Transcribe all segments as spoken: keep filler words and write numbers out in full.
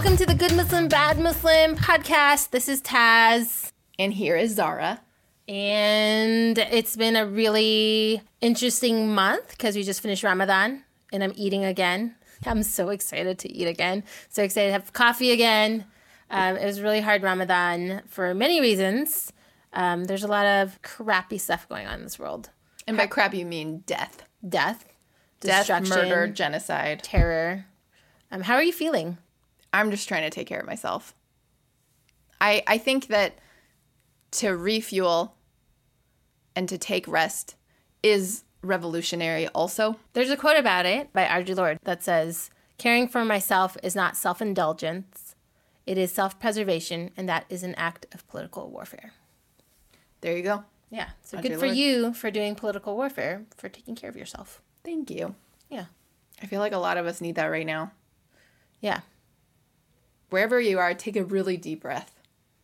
Welcome to the Good Muslim, Bad Muslim podcast. This is Taz. And here is Zara. And it's been a really interesting month because we just finished Ramadan and I'm eating again. I'm so excited to eat again. So excited to have coffee again. Um, it was really hard Ramadan for many reasons. Um, there's a lot of crappy stuff going on in this world. And by crap, you mean death. Death. Death, destruction, murder, genocide. Terror. Um, how are you feeling? I'm just trying to take care of myself. I I think that to refuel and to take rest is revolutionary also. There's a quote about it by Audre Lorde that says, caring for myself is not self-indulgence. It is self-preservation, and that is an act of political warfare. There you go. Yeah. So Audre good for Lorde. you for doing political warfare, for taking care of yourself. Thank you. Yeah. I feel like a lot of us need that right now. Yeah. Wherever you are, take a really deep breath.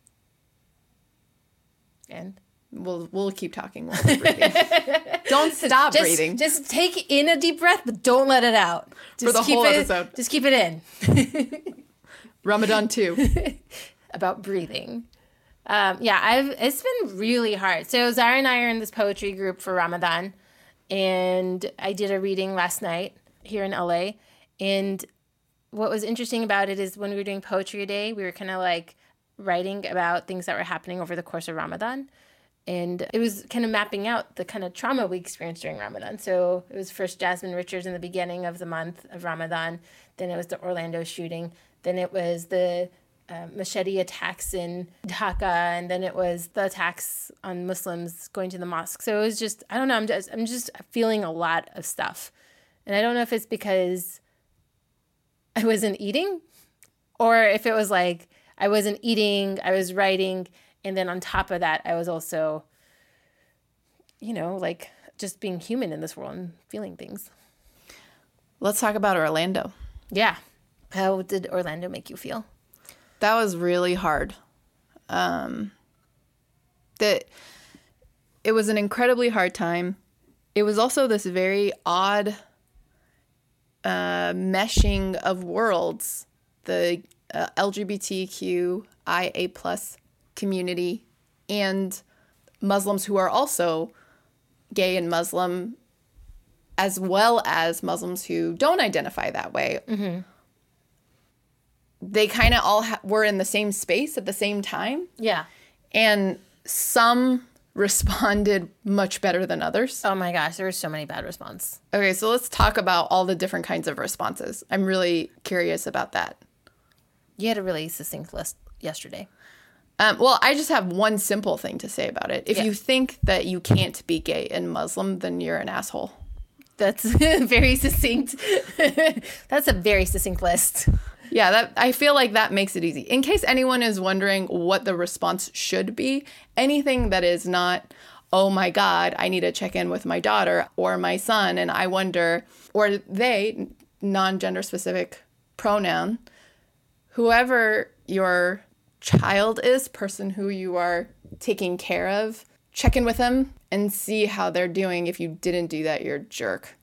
And We'll we'll keep talking while we're breathing. Don't stop just, breathing. Just take in a deep breath, but don't let it out. Just For the keep whole it, episode. Just keep it in. Ramadan two. About breathing. Um, yeah, I've it's been really hard. So Zara and I are in this poetry group for Ramadan, and I did a reading last night here in L A. And what was interesting about it is when we were doing poetry day, we were kind of like writing about things that were happening over the course of Ramadan. And it was kind of mapping out the kind of trauma we experienced during Ramadan. So it was first Jasmine Richards in the beginning of the month of Ramadan. Then it was the Orlando shooting. Then it was the uh, machete attacks in Dhaka. And then it was the attacks on Muslims going to the mosque. So it was just, I don't know, I'm just, I'm just feeling a lot of stuff. And I don't know if it's because I wasn't eating or if it was like I wasn't eating, I was writing. And then on top of that, I was also, you know, like just being human in this world and feeling things. Let's talk about Orlando. Yeah. How did Orlando make you feel? That was really hard. Um, that it was an incredibly hard time. It was also this very odd uh, meshing of worlds. The uh, L G B T Q I A plus community and Muslims who are also gay and Muslim, as well as Muslims who don't identify that way. Mm-hmm. They kind of all ha- were in the same space at the same time. Yeah. And some responded much better than others. Oh my gosh, there were so many bad responses. Okay, so let's talk about all the different kinds of responses. I'm really curious about that. You had a really succinct list yesterday. Um, well, I just have one simple thing to say about it. If Yeah. you think that you can't be gay and Muslim, then you're an asshole. That's very succinct. That's a very succinct list. Yeah, that I feel like that makes it easy. In case anyone is wondering what the response should be, anything that is not, oh my God, I need to check in with my daughter or my son, and I wonder, or they, non-gender specific pronoun, whoever your child is, person who you are taking care of, check in with them and see how they're doing. If you didn't do that, you're a jerk.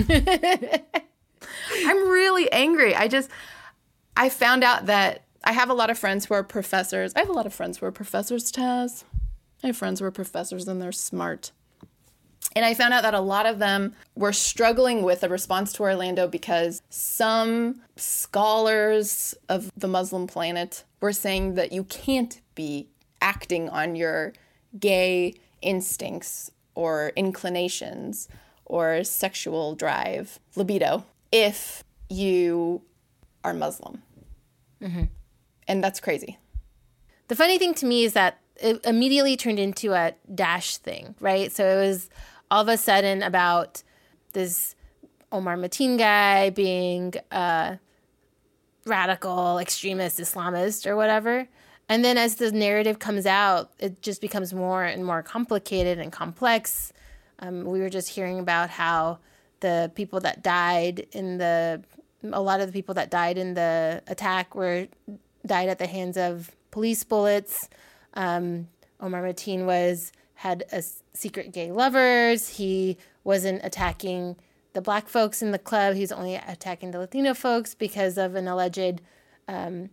I'm really angry. I just, I found out that I have a lot of friends who are professors. I have a lot of friends who are professors, Taz. I have friends who are professors and they're smart. And I found out that a lot of them were struggling with the response to Orlando because some scholars of the Muslim planet were saying that you can't be acting on your gay instincts or inclinations or sexual drive, libido, if you are Muslim. Mm-hmm. And that's crazy. The funny thing to me is that it immediately turned into a Daesh thing, right? So it was all of a sudden about this Omar Mateen guy being a radical extremist Islamist or whatever. And then as the narrative comes out, it just becomes more and more complicated and complex. Um, we were just hearing about how the people that died in the, a lot of the people that died in the attack were died at the hands of police bullets. Um, Omar Mateen was had a secret gay lovers. He wasn't attacking the black folks in the club. He was only attacking the Latino folks because of an alleged um,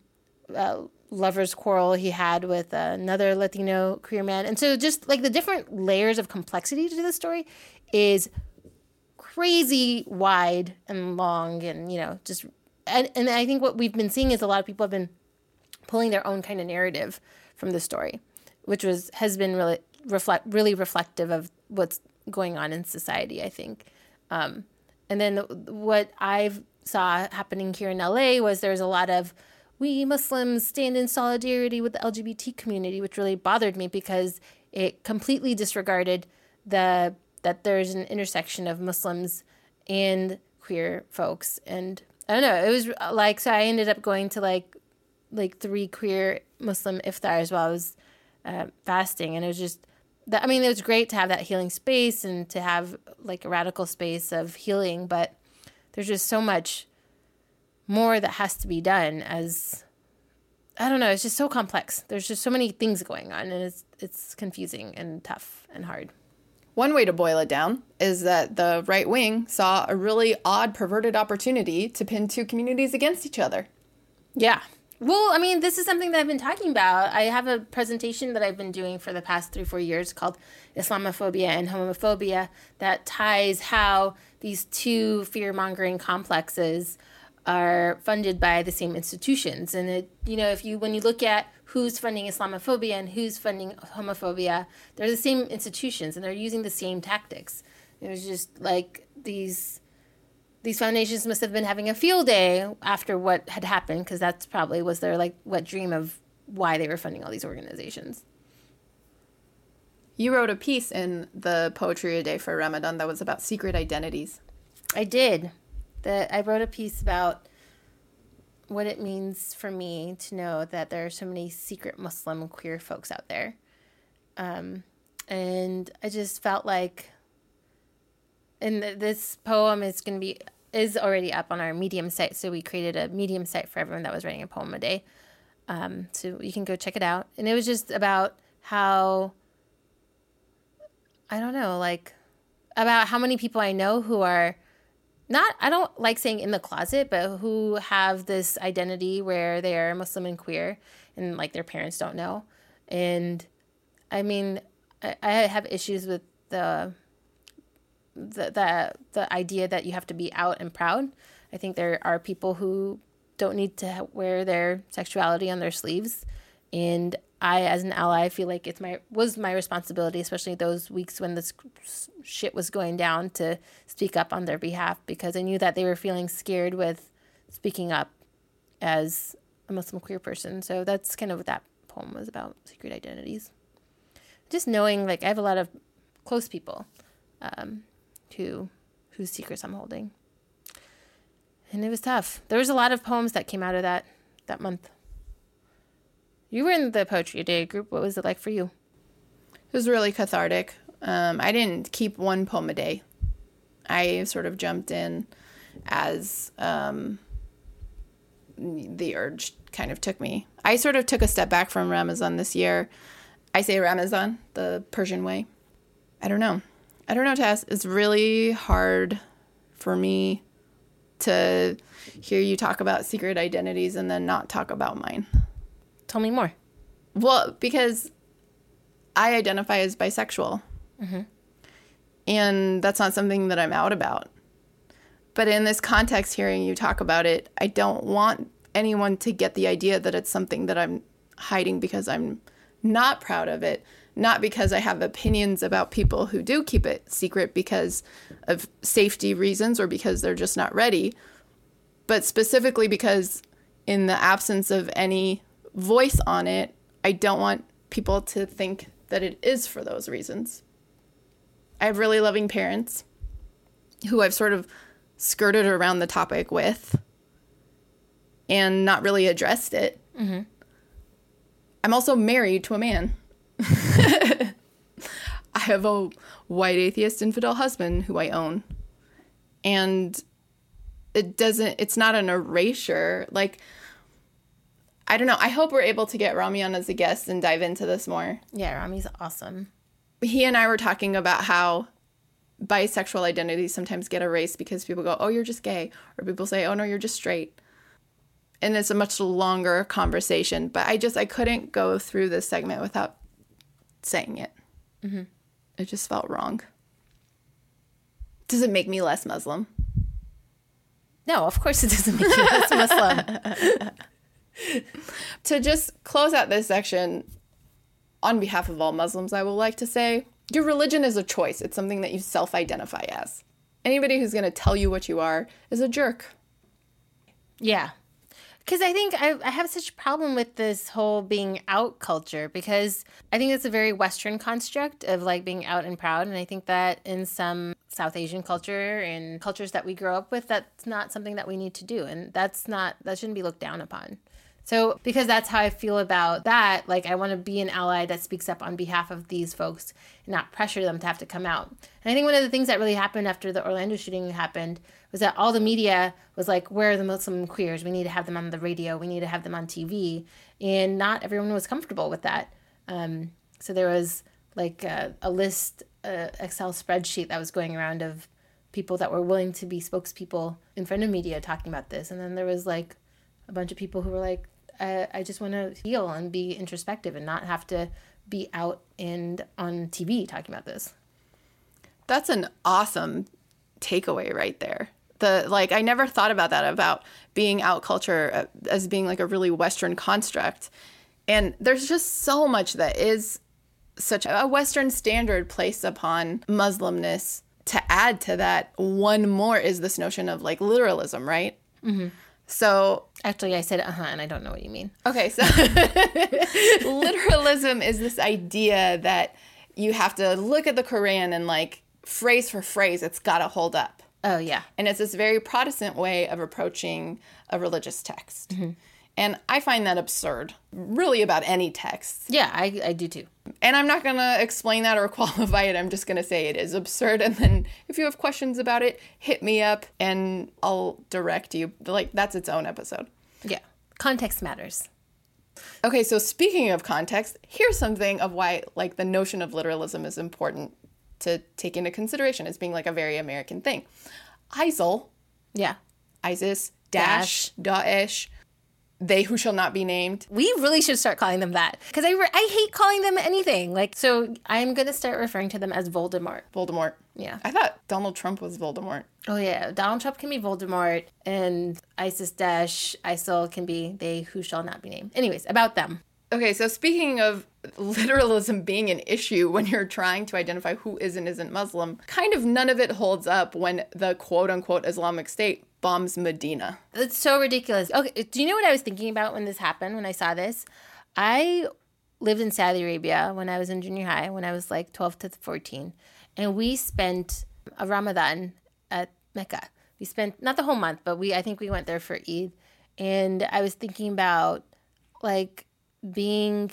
uh, lover's quarrel he had with another Latino queer man. And so just like the different layers of complexity to the story is crazy wide and long, and, you know, just, and, and I think what we've been seeing is a lot of people have been pulling their own kind of narrative from the story, which was, has been really reflect, really reflective of what's going on in society, I think. Um, and then what I've saw happening here in L A was there's a lot of, we Muslims stand in solidarity with the L G B T community, which really bothered me because it completely disregarded the that there's an intersection of Muslims and queer folks. And I don't know, it was like, so I ended up going to like like three queer Muslim iftars while I was uh, fasting. And it was just, that, I mean, it was great to have that healing space and to have like a radical space of healing, but there's just so much more that has to be done as, I don't know, it's just so complex. There's just so many things going on, and it's it's confusing and tough and hard. One way to boil it down is that the right wing saw a really odd, perverted opportunity to pin two communities against each other. Yeah. Well, I mean, this is something that I've been talking about. I have a presentation that I've been doing for the past three, four years called Islamophobia and Homophobia that ties how these two fear-mongering complexes are funded by the same institutions. And, it, you know, if you when you look at who's funding Islamophobia and who's funding homophobia, they're the same institutions and they're using the same tactics. It was just like these these foundations must have been having a field day after what had happened, because that's probably was their like wet dream of why they were funding all these organizations. You wrote a piece in the Poetry a Day for Ramadan that was about secret identities. I did. That I wrote a piece about what it means for me to know that there are so many secret Muslim queer folks out there. Um, and I just felt like, and this poem is going to be, is already up on our Medium site. So we created a Medium site for everyone that was writing a poem a day. Um, so you can go check it out. And it was just about how, I don't know, like about how many people I know who are not, I don't like saying in the closet, but who have this identity where they are Muslim and queer and like their parents don't know. And I mean, I, I have issues with the, the, the, the idea that you have to be out and proud. I think there are people who don't need to wear their sexuality on their sleeves. And I, as an ally, feel like it's my was my responsibility, especially those weeks when this shit was going down, to speak up on their behalf, because I knew that they were feeling scared with speaking up as a Muslim queer person. So that's kind of what that poem was about, secret identities. Just knowing, like, I have a lot of close people um, who whose secrets I'm holding. And it was tough. There was a lot of poems that came out of that that month. You were in the Poetry a Day group. What was it like for you? It was really cathartic. Um, I didn't keep one poem a day. I sort of jumped in as um, the urge kind of took me. I sort of took a step back from Ramadan this year. I say Ramadan, the Persian way. I don't know. I don't know, Tess. It's really hard for me to hear you talk about secret identities and then not talk about mine. Tell me more. Well, because I identify as bisexual. Mm-hmm. And that's not something that I'm out about. But in this context, hearing you talk about it, I don't want anyone to get the idea that it's something that I'm hiding because I'm not proud of it. Not because I have opinions about people who do keep it secret because of safety reasons or because they're just not ready. But specifically because in the absence of any voice on it, I don't want people to think that it is for those reasons. I have really loving parents who I've sort of skirted around the topic with and not really addressed it. Mm-hmm. I'm also married to a man. I have a white atheist infidel husband who I own. And it doesn't, it's not an erasure. Like, I don't know. I hope we're able to get Rami on as a guest and dive into this more. Yeah, Rami's awesome. He and I were talking about how bisexual identities sometimes get erased because people go, oh, you're just gay. Or people say, oh, no, you're just straight. and it's a much longer conversation, but I just, I couldn't go through this segment without saying it. Mm-hmm. It just felt wrong. Does it make me less Muslim? No, of course it doesn't make you less Muslim. To just close out this section, on behalf of all Muslims, I would like to say, your religion is a choice. It's something that you self-identify as. Anybody who's going to tell you what you are is a jerk. Yeah. Because I think I, I have such a problem with this whole being out culture, because I think it's a very Western construct of like being out and proud. And I think that in some South Asian culture and cultures that we grow up with, that's not something that we need to do. And that's not, that shouldn't be looked down upon. So because that's how I feel about that, like I want to be an ally that speaks up on behalf of these folks and not pressure them to have to come out. And I think one of the things that really happened after the Orlando shooting happened was that all the media was like, where are the Muslim queers? We need to have them on the radio. We need to have them on T V. And not everyone was comfortable with that. Um, so there was like a, a list, a Excel spreadsheet that was going around of people that were willing to be spokespeople in front of media talking about this. And then there was like a bunch of people who were like, I, I just want to heal and be introspective and not have to be out and on T V talking about this. That's an awesome takeaway right there. The like, I never thought about that, about being out culture as being like a really Western construct. And there's just so much that is such a Western standard placed upon Muslimness. To add to that, one more is this notion of like literalism, right? Mm-hmm. So actually, I said uh-huh, and I don't know what you mean. Okay, so literalism is this idea that you have to look at the Quran and like phrase for phrase, it's got to hold up. Oh, yeah. And it's this very Protestant way of approaching a religious text. Mm-hmm. And I find that absurd, really, about any text. Yeah, I, I do too. And I'm not going to explain that or qualify it. I'm just going to say it is absurd. And then if you have questions about it, hit me up and I'll direct you. Like, that's its own episode. Yeah. Context matters. Okay, so speaking of context, here's something of why, like, the notion of literalism is important to take into consideration as being, like, a very American thing. I S I L. Yeah. ISIS, Daesh, Daesh. They who shall not be named. We really should start calling them that. Because I, re- I hate calling them anything. Like, so I'm going to start referring to them as Voldemort. Voldemort. Yeah. I thought Donald Trump was Voldemort. Oh, yeah. Donald Trump can be Voldemort. And ISIS, Daesh, I S I L can be they who shall not be named. Anyways, about them. Okay, so speaking of literalism being an issue when you're trying to identify who is and isn't Muslim, kind of none of it holds up when the quote-unquote Islamic State bombs Medina. It's so ridiculous. Okay, do you know what I was thinking about when this happened, when I saw this? I lived in Saudi Arabia when I was in junior high, when I was like twelve to fourteen. And we spent a Ramadan at Mecca. We spent, not the whole month, but we I think we went there for Eid. And I was thinking about, like, being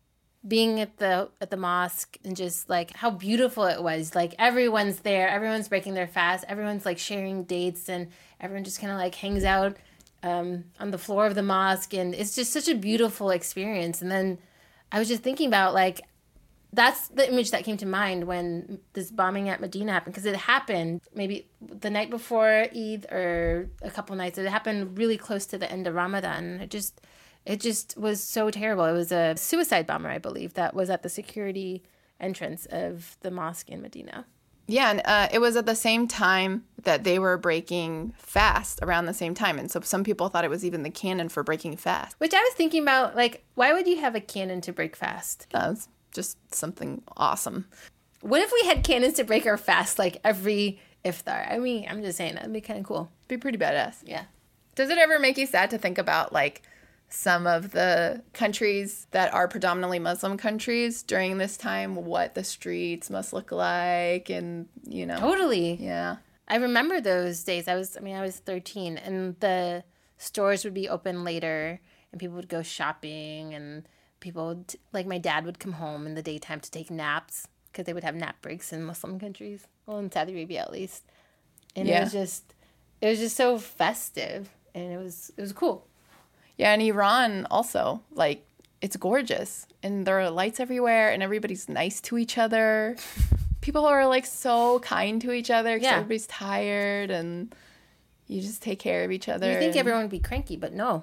being at the at the mosque and just like how beautiful it was. Like everyone's there, everyone's breaking their fast, everyone's like sharing dates, and everyone just kind of like hangs out um, on the floor of the mosque, and it's just such a beautiful experience. And then I was just thinking about like that's the image that came to mind when this bombing at Medina happened, because it happened maybe the night before Eid or a couple nights. It happened really close to the end of Ramadan. It just It just was so terrible. It was a suicide bomber, I believe, that was at the security entrance of the mosque in Medina. Yeah, and uh, it was at the same time that they were breaking fast, around the same time. And so some people thought it was even the canon for breaking fast. Which I was thinking about, like, why would you have a canon to break fast? That's just something awesome. What if we had canons to break our fast, like, every iftar? I mean, I'm just saying, that'd be kind of cool. Be pretty badass. Yeah. Does it ever make you sad to think about, like, some of the countries that are predominantly Muslim countries during this time, what the streets must look like, and, you know. Totally. Yeah. I remember those days. I was, I mean, I was thirteen, and the stores would be open later, and people would go shopping, and people would, like, my dad would come home in the daytime to take naps, because they would have nap breaks in Muslim countries. Well, in Saudi Arabia, at least. And yeah. it was just, it was just so festive, and it was, it was cool. Yeah, and Iran also, like, it's gorgeous. And there are lights everywhere, and everybody's nice to each other. People are, like, so kind to each other because yeah. everybody's tired, and you just take care of each other. You think and... everyone would be cranky, but no.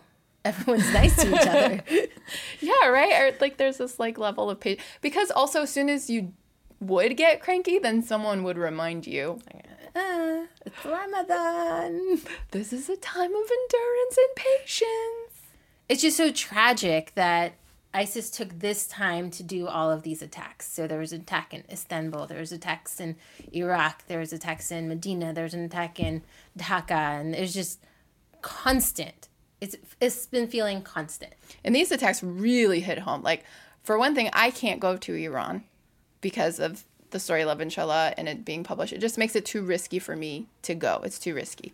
everyone's nice to each other. Yeah, right? Or like there's this like level of patience. Because also as soon as you would get cranky, then someone would remind you, uh, it's Ramadan. This is a time of endurance and patience. It's just so tragic that ISIS took this time to do all of these attacks. So there was an attack in Istanbul, there was attacks in Iraq, there was attacks in Medina, there was an attack in Dhaka, and it was just constant. It's it's been feeling constant. And these attacks really hit home. Like, for one thing, I can't go to Iran because of the story Love Inshallah and it being published. It just makes it too risky for me to go. It's too risky.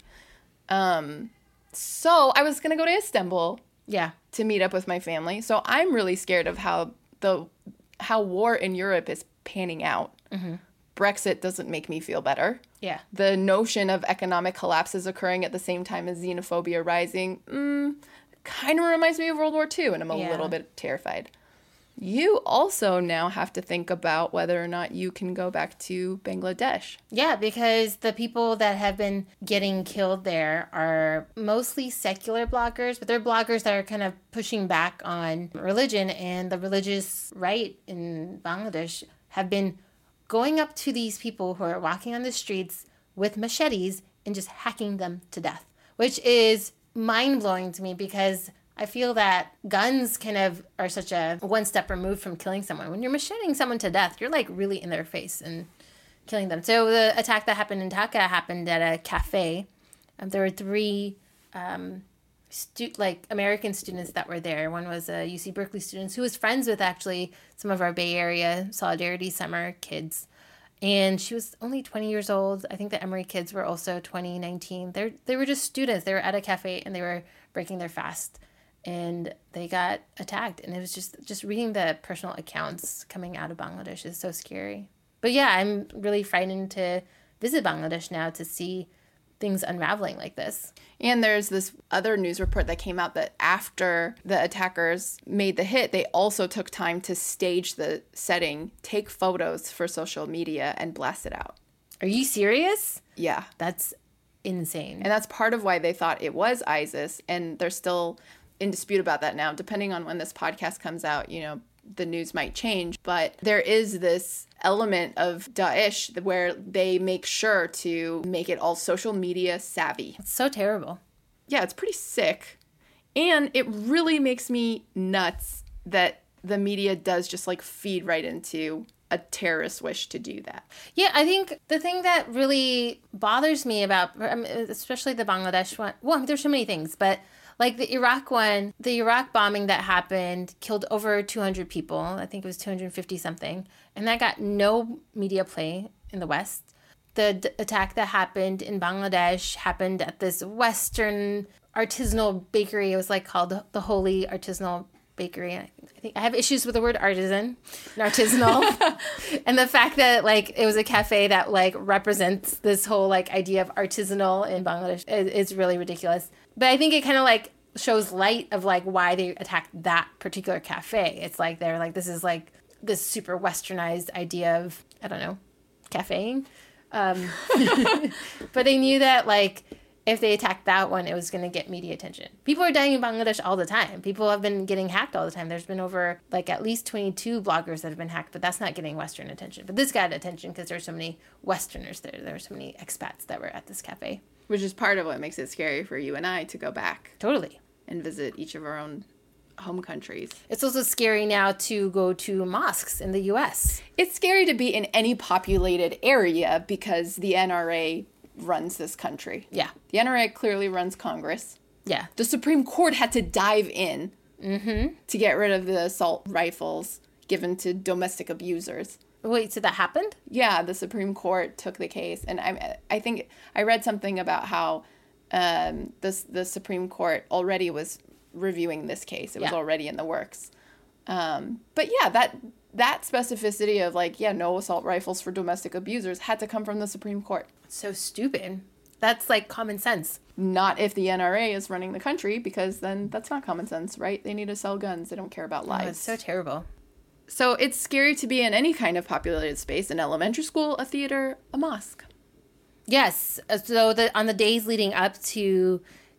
Um, so I was going to go to Istanbul. Yeah. To meet up with my family. So I'm really scared of how the how war in Europe is panning out. Mm-hmm. Brexit doesn't make me feel better. Yeah. The notion of economic collapse is occurring at the same time as xenophobia rising mm, kind of reminds me of World War Two, and I'm a yeah. little bit terrified. You also now have to think about whether or not you can go back to Bangladesh. Yeah, because the people that have been getting killed there are mostly secular bloggers, but they're bloggers that are kind of pushing back on religion, and the religious right in Bangladesh have been going up to these people who are walking on the streets with machetes and just hacking them to death, which is mind-blowing to me because I feel that guns kind of are such a one step removed from killing someone. When you're macheting someone to death, you're like really in their face and killing them. So the attack that happened in Dhaka happened at a cafe. Um, there were three um, stu- like American students that were there. One was a U C Berkeley student who was friends with actually some of our Bay Area Solidarity Summer kids. And she was only twenty years old. I think the Emory kids were also twenty, nineteen. They they were just students. They were at a cafe and they were breaking their fast. And they got attacked. And it was just, just reading the personal accounts coming out of Bangladesh is so scary. But yeah, I'm really frightened to visit Bangladesh now to see things unraveling like this. And there's this other news report that came out that after the attackers made the hit, they also took time to stage the setting, take photos for social media, and blast it out. Are you serious? Yeah. That's insane. And that's part of why they thought it was ISIS, and they're still in dispute about that now. Depending on when this podcast comes out, you know, the news might change. But there is this element of Daesh where they make sure to make it all social media savvy. It's so terrible. Yeah, it's pretty sick. And it really makes me nuts that the media does just like feed right into a terrorist wish to do that. Yeah, I think the thing that really bothers me about, especially the Bangladesh one, well, there's so many things, but like the Iraq one, the Iraq bombing that happened killed over two hundred people. I think it was two hundred fifty something. And that got no media play in the West. The d- attack that happened in Bangladesh happened at this Western artisanal bakery. It was like called the Holy Artisanal Bakery. I think I have issues with the word artisan and artisanal. And the fact that like it was a cafe that like represents this whole like idea of artisanal in Bangladesh is, is really ridiculous. But I think it kind of like shows light of like why they attacked that particular cafe. It's like they're like, this is like this super westernized idea of, I don't know, cafeing. Um, but they knew that like if they attacked that one, it was going to get media attention. People are dying in Bangladesh all the time. People have been getting hacked all the time. There's been over like at least twenty-two bloggers that have been hacked, but that's not getting Western attention. But this got attention because there's so many Westerners there. There were so many expats that were at this cafe. Which is part of what makes it scary for you and I to go back. Totally. And visit each of our own home countries. It's also scary now to go to mosques in the U S. It's scary to be in any populated area because the N R A runs this country. Yeah. The N R A clearly runs Congress. Yeah. The Supreme Court had to dive in mm-hmm. to get rid of the assault rifles given to domestic abusers. Wait, so that happened? Yeah, the Supreme Court took the case. And I I think I read something about how um, this, the Supreme Court already was reviewing this case. It was yeah. already in the works. Um, but yeah, that that specificity of like, yeah, no assault rifles for domestic abusers had to come from the Supreme Court. So stupid. That's like common sense. Not if the N R A is running the country, because then that's not common sense, right? They need to sell guns. They don't care about lives. Oh, it's so terrible. So it's scary to be in any kind of populated space, an elementary school, a theater, a mosque. Yes. So the, on the days leading up to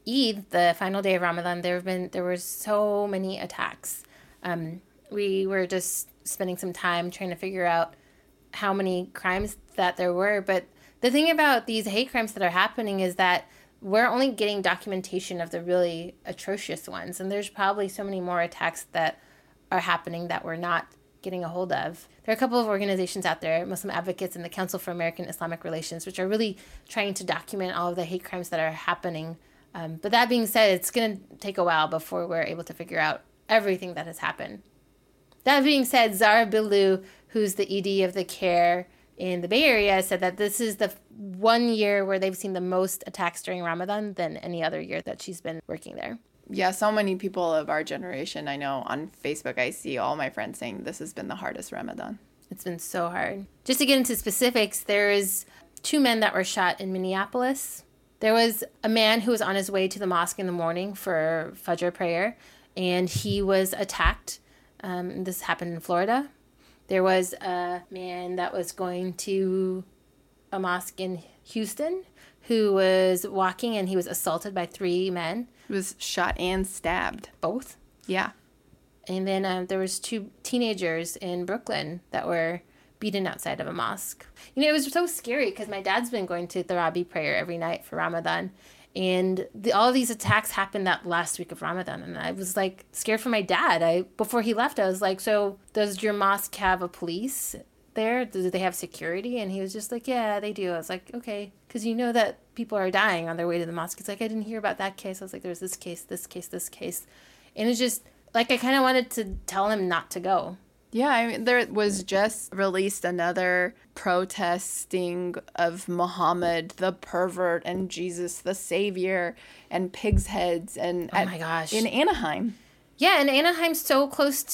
Eid, the final day of Ramadan, there have been there were so many attacks. Um, we were just spending some time trying to figure out how many crimes that there were. But the thing about these hate crimes that are happening is that we're only getting documentation of the really atrocious ones. And there's probably so many more attacks that are happening that we're not getting a hold of. There are a couple of organizations out there, Muslim Advocates and the Council for American Islamic Relations, which are really trying to document all of the hate crimes that are happening. Um, but that being said, it's going to take a while before we're able to figure out everything that has happened. That being said, Zara Billu, who's the E D of the CARE in the Bay Area, said that this is the one year where they've seen the most attacks during Ramadan than any other year that she's been working there. Yeah, so many people of our generation, I know on Facebook, I see all my friends saying this has been the hardest Ramadan. It's been so hard. Just to get into specifics, there is two men that were shot in Minneapolis. There was a man who was on his way to the mosque in the morning for Fajr prayer, and he was attacked. Um, this happened in Florida. There was a man that was going to a mosque in Houston who was walking, and he was assaulted by three men. He was shot and stabbed. Both? Yeah. And then um, there was two teenagers in Brooklyn that were beaten outside of a mosque. You know, it was so scary because my dad's been going to Taraweeh prayer every night for Ramadan. And the, all of these attacks happened that last week of Ramadan. And I was like scared for my dad. I Before he left, I was like, so does your mosque have a police there? Do they have security? And he was just like, yeah, they do. I was like, okay. Because you know that people are dying on their way to the mosque. It's like, I didn't hear about that case. I was like, there's this case, this case, this case. And it's just like, I kind of wanted to tell him not to go. Yeah, I mean, there was just released another protesting of Muhammad, the pervert, and Jesus, the savior, and pigs' heads. And oh my gosh. In Anaheim. Yeah, and Anaheim's so close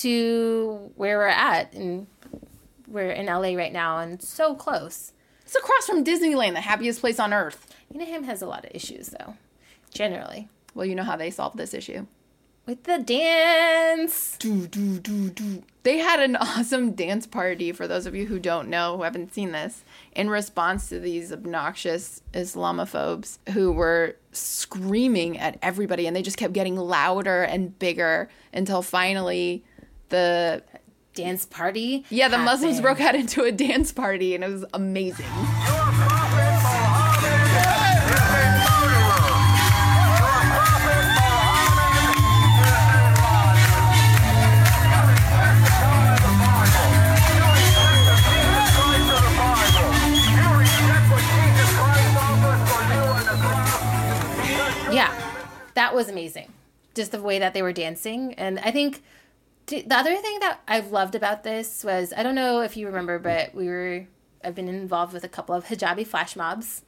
to where we're at. And we're in L A right now, and so close. It's across from Disneyland, the happiest place on earth. Anaheim has a lot of issues, though, generally. Well, you know how they solved this issue. With the dance. Do, do, do, do. They had an awesome dance party, for those of you who don't know, who haven't seen this, in response to these obnoxious Islamophobes who were screaming at everybody, and they just kept getting louder and bigger until finally the dance party Yeah, the happened. Muslims broke out into a dance party, and it was amazing. Yeah, that was amazing. Just the way that they were dancing. And I think the other thing that I've loved about this was, I don't know if you remember, but we were, I've been involved with a couple of hijabi flash mobs.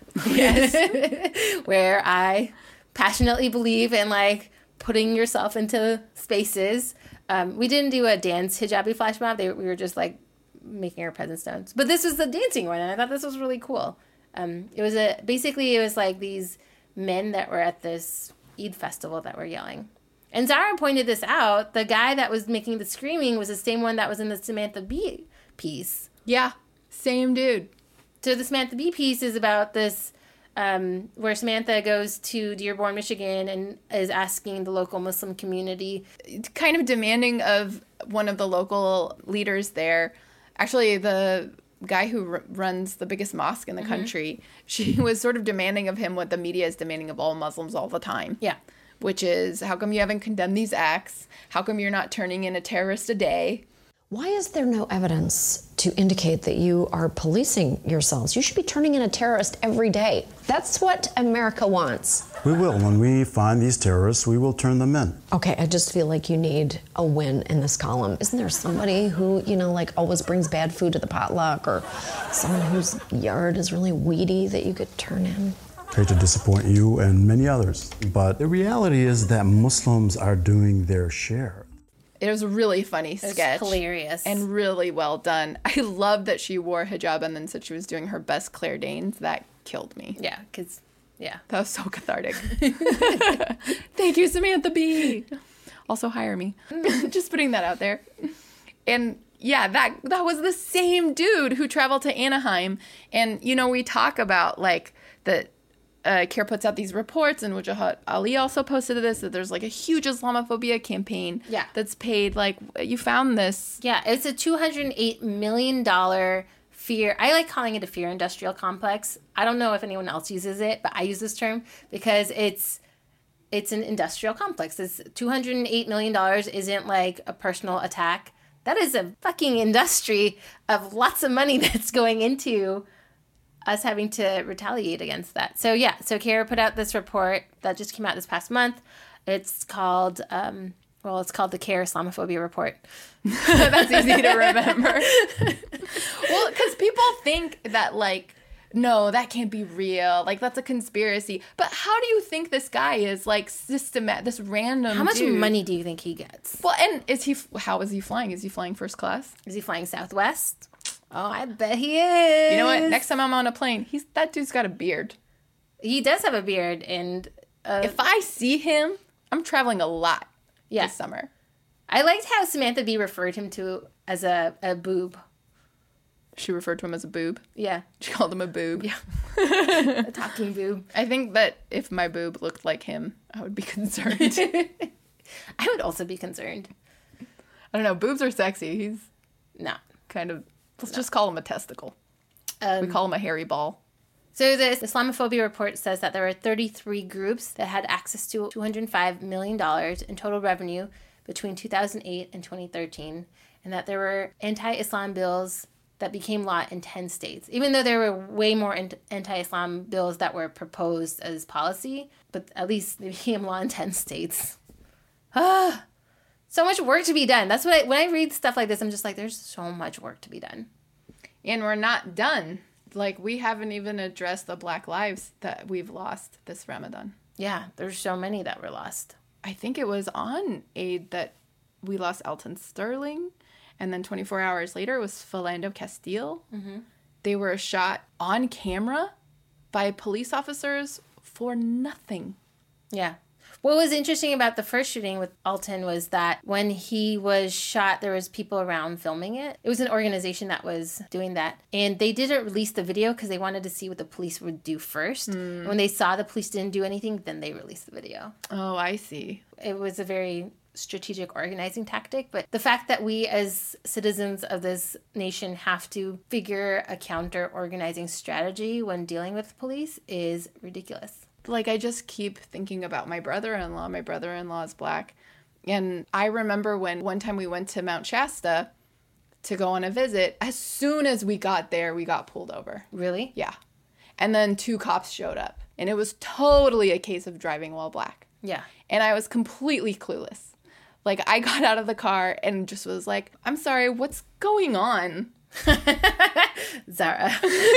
Yes. Where I passionately believe in like putting yourself into spaces. Um, we didn't do a dance hijabi flash mob. They, we were just like making our presence known. But this was the dancing one, and I thought this was really cool. Um, it was a, basically it was like these men that were at this Eid festival that were yelling. And Zara pointed this out. The guy that was making the screaming was the same one that was in the Samantha Bee piece. Yeah, same dude. So the Samantha Bee piece is about this, um, where Samantha goes to Dearborn, Michigan, and is asking the local Muslim community. Kind of demanding of one of the local leaders there. Actually, the guy who r- runs the biggest mosque in the mm-hmm. country, she was sort of demanding of him what the media is demanding of all Muslims all the time. Yeah. Which is, how come you haven't condemned these acts? How come you're not turning in a terrorist a day? Why is there no evidence to indicate that you are policing yourselves? You should be turning in a terrorist every day. That's what America wants. We will. When we find these terrorists, we will turn them in. Okay, I just feel like you need a win in this column. Isn't there somebody who, you know, like always brings bad food to the potluck, or someone whose yard is really weedy that you could turn in? I hate to disappoint you and many others, but the reality is that Muslims are doing their share. It was a really funny sketch. It was hilarious. And really well done. I love that she wore hijab and then said she was doing her best Claire Danes. That killed me. Yeah, because, yeah. That was so cathartic. Thank you, Samantha Bee. Also hire me. Just putting that out there. And yeah, that that was the same dude who traveled to Anaheim. And, you know, we talk about, like, the uh, CARE puts out these reports, and Wajahat Ali also posted this, that there's like a huge Islamophobia campaign Yeah. that's paid. Like, you found this. Yeah, it's a two hundred eight million dollars fear. I like calling it a fear industrial complex. I don't know if anyone else uses it, but I use this term because it's it's an industrial complex. It's two hundred eight million dollars isn't like a personal attack. That is a fucking industry of lots of money that's going into us having to retaliate against that. So yeah, so CARE put out this report that just came out this past month. It's called, um, well, it's called the CARE Islamophobia Report. That's easy to remember. Well, because people think that, like, no, that can't be real. Like, that's a conspiracy. But how do you think this guy is, like, systematic, this random How much dude? money do you think he gets? Well, and is he, how is he flying? Is he flying first class? Is he flying Southwest? Oh, I bet he is. You know what? Next time I'm on a plane, he's that dude's got a beard. He does have a beard, and uh, If I see him, I'm traveling a lot yeah. this summer. I liked how Samantha Bee referred him to as a, a boob. She referred to him as a boob. Yeah. She called him a boob. Yeah. A talking boob. I think that if my boob looked like him, I would be concerned. I would also be concerned. I don't know. Boobs are sexy. He's No. kind of, let's just call him a testicle. Um, We call him a hairy ball. So this Islamophobia report says that there were thirty-three groups that had access to two hundred five million dollars in total revenue between two thousand eight and twenty thirteen, and that there were anti-Islam bills that became law in ten states, even though there were way more anti-Islam bills that were proposed as policy, but at least they became law in ten states. Ah, so much work to be done. That's what I, when I read stuff like this, I'm just like, there's so much work to be done. And we're not done. Like, we haven't even addressed the Black lives that we've lost this Ramadan. Yeah, there's so many that were lost. I think it was on Eid that we lost Elton Sterling. And then twenty-four hours later, it was Philando Castile. Mm-hmm. They were shot on camera by police officers for nothing. Yeah. What was interesting about the first shooting with Alton was that when he was shot, there was people around filming it. It was an organization that was doing that. And they didn't release the video because they wanted to see what the police would do first. Mm. When they saw the police didn't do anything, then they released the video. Oh, I see. It was a very strategic organizing tactic. But the fact that we as citizens of this nation have to figure a counter organizing strategy when dealing with police is ridiculous. Like, I just keep thinking about my brother-in-law. My brother-in-law is Black. And I remember when one time we went to Mount Shasta to go on a visit, as soon as we got there, we got pulled over. Really? Yeah. And then two cops showed up. And it was totally a case of driving while Black. Yeah. And I was completely clueless. Like, I got out of the car and just was like, I'm sorry, what's going on? Zara.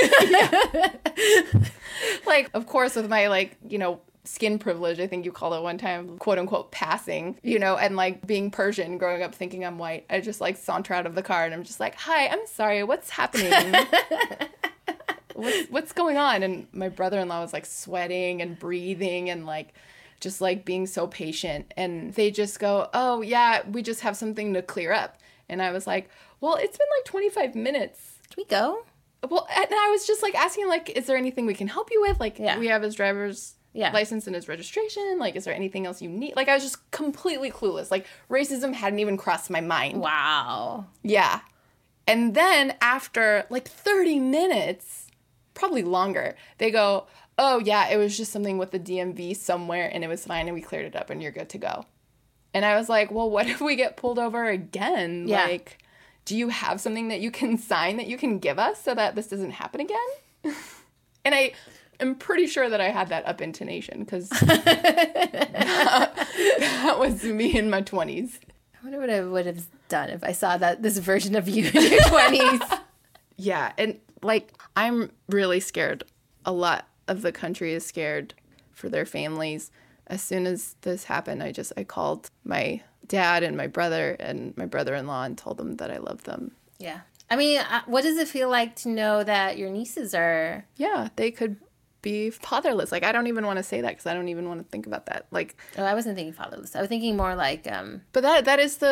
Like, of course, with my, like, you know, skin privilege, I think you called it one time, quote unquote, passing, you know, and like being Persian, growing up thinking I'm white, I just like saunter out of the car and I'm just like, hi, I'm sorry, what's happening? what's, what's going on? And my brother-in-law was like sweating and breathing and like just like being so patient. And they just go, oh, yeah, we just have something to clear up. And I was like, well, it's been like twenty-five minutes. Can we go? Well, and I was just, like, asking, like, is there anything we can help you with? Like, yeah. we have his driver's yeah. license and his registration. Like, is there anything else you need? Like, I was just completely clueless. Like, racism hadn't even crossed my mind. Wow. Yeah. And then after, like, thirty minutes, probably longer, they go, oh, yeah, it was just something with the D M V somewhere, and it was fine, and we cleared it up, and you're good to go. And I was like, well, what if we get pulled over again? Yeah. Like, do you have something that you can sign that you can give us so that this doesn't happen again? And I am pretty sure that I had that up intonation because that, that was me in my twenties. I wonder what I would have done if I saw that this version of you in your twenties. Yeah, and like I'm really scared. A lot of the country is scared for their families. As soon as this happened, I just I called my dad and my brother and my brother-in-law and told them that I love them. Yeah. I mean, what does it feel like to know that your nieces are... Yeah, they could be fatherless. Like, I don't even want to say that because I don't even want to think about that. Like, oh, I wasn't thinking fatherless. I was thinking more like... um But that that is the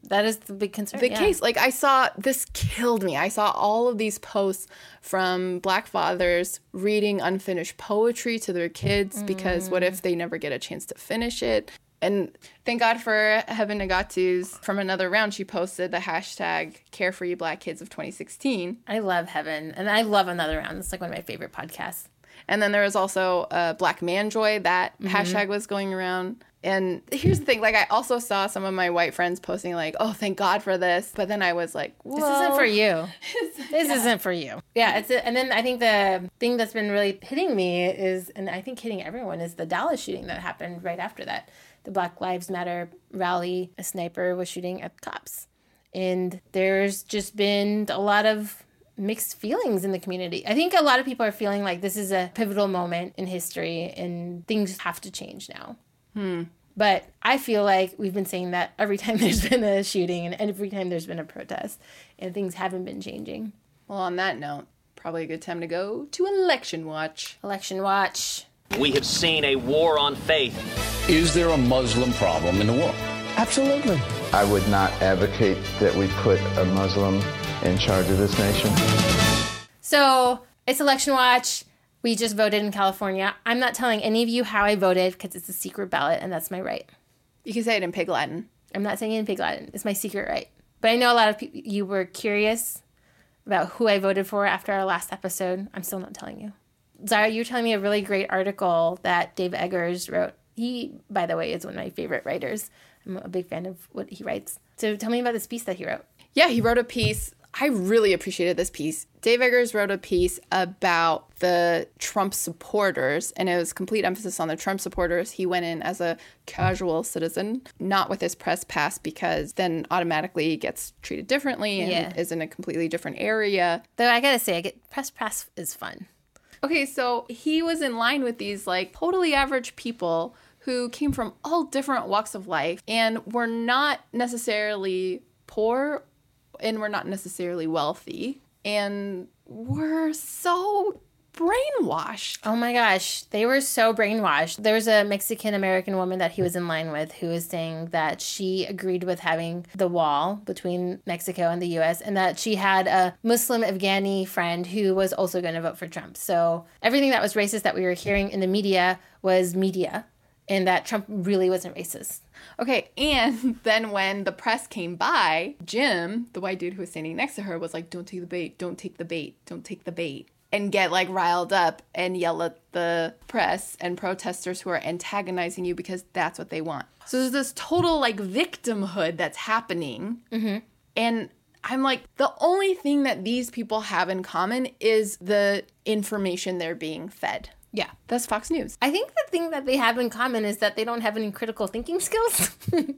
That is the big concern. The yeah. case, like I saw, this killed me. I saw all of these posts from Black fathers reading unfinished poetry to their kids because what if they never get a chance to finish it? And thank God for Heaven Nagatu's from another round. She posted the hashtag Care for You Black Kids of twenty sixteen. I love Heaven, and I love Another Round. It's like one of my favorite podcasts. And then there was also uh, Black Manjoy. That Mm-hmm. hashtag was going around. And here's the thing, like I also saw some of my white friends posting like, oh, thank God for this. But then I was like, whoa. This isn't for you. This yeah. isn't for you. Yeah, it's a, and then I think the thing that's been really hitting me is, and I think hitting everyone, is the Dallas shooting that happened right after that. The Black Lives Matter rally, a sniper was shooting at cops. And there's just been a lot of mixed feelings in the community. I think a lot of people are feeling like this is a pivotal moment in history and things have to change now. Hmm. But I feel like we've been saying that every time there's been a shooting and every time there's been a protest, and things haven't been changing. Well, on that note, probably a good time to go to Election Watch. Election Watch. We have seen a war on faith. Is there a Muslim problem in the world? Absolutely. I would not advocate that we put a Muslim in charge of this nation. So it's Election Watch. We just voted in California. I'm not telling any of you how I voted because it's a secret ballot and that's my right. You can say it in Pig Latin. I'm not saying it in Pig Latin. It's my secret right. But I know a lot of pe- you were curious about who I voted for after our last episode. I'm still not telling you. Zara, you were telling me a really great article that Dave Eggers wrote. He, by the way, is one of my favorite writers. I'm a big fan of what he writes. So tell me about this piece that he wrote. Yeah, he wrote a piece. I really appreciated this piece. Dave Eggers wrote a piece about the Trump supporters, and it was complete emphasis on the Trump supporters. He went in as a casual citizen, not with his press pass, because then automatically gets treated differently and Yeah. is in a completely different area. Though I gotta say, I get, press pass is fun. Okay, so he was in line with these like totally average people who came from all different walks of life and were not necessarily poor and were not necessarily wealthy and were so brainwashed. Oh my gosh, they were so brainwashed. There was a Mexican-American woman that he was in line with who was saying that she agreed with having the wall between Mexico and the U S and that she had a Muslim Afghani friend who was also going to vote for Trump. So everything that was racist that we were hearing in the media was media, and that Trump really wasn't racist. Okay, and then when the press came by, Jim, the white dude who was standing next to her, was like, don't take the bait, don't take the bait, don't take the bait. And get like riled up and yell at the press and protesters who are antagonizing you because that's what they want. So there's this total like victimhood that's happening. Mm-hmm. And I'm like, the only thing that these people have in common is the information they're being fed. Yeah. That's Fox News. I think the thing that they have in common is that they don't have any critical thinking skills.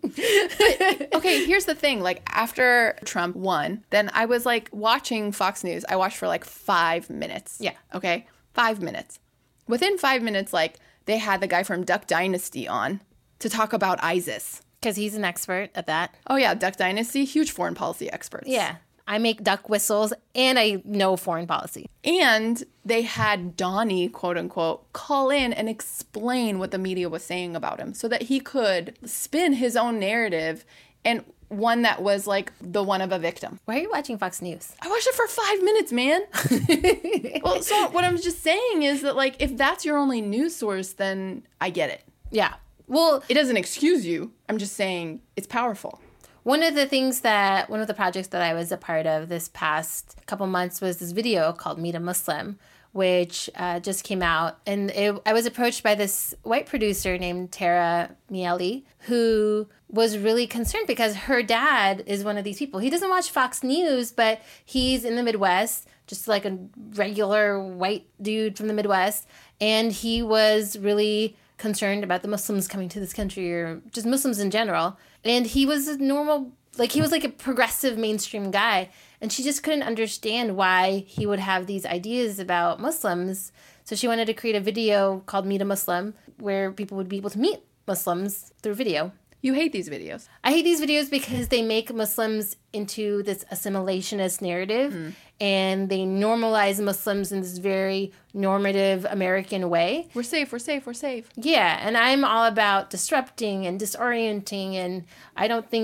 Okay, here's the thing. Like, after Trump won, then I was, like, watching Fox News. I watched for, like, five minutes. Yeah. Okay? Five minutes. Within five minutes, like, they had the guy from Duck Dynasty on to talk about ISIS. Because he's an expert at that. Oh, yeah, Duck Dynasty, huge foreign policy experts. Yeah. I make duck whistles, and I know foreign policy. And they had Donnie, quote unquote, call in and explain what the media was saying about him so that he could spin his own narrative, and one that was like the one of a victim. Why are you watching Fox News? I watched it for five minutes, man. Well, so what I'm just saying is that, like, if that's your only news source, then I get it. Yeah. Well, It doesn't excuse you. I'm just saying it's powerful. one of the things that, one of the projects that I was a part of this past couple months was this video called Meet a Muslim, which uh, just came out. And it, I was approached by this white producer named Tara Miele, who was really concerned because her dad is one of these people. He doesn't watch Fox News, but he's in the Midwest, just like a regular white dude from the Midwest. And he was really concerned about the Muslims coming to this country, or just Muslims in general. And he was a normal, like he was like a progressive mainstream guy. And she just couldn't understand why he would have these ideas about Muslims. So she wanted to create a video called Meet a Muslim, where people would be able to meet Muslims through video. You hate these videos. I hate these videos because they make Muslims into this assimilationist narrative, mm. and they normalize Muslims in this very normative American way. We're safe, we're safe, we're safe. Yeah, and I'm all about disrupting and disorienting, and I don't think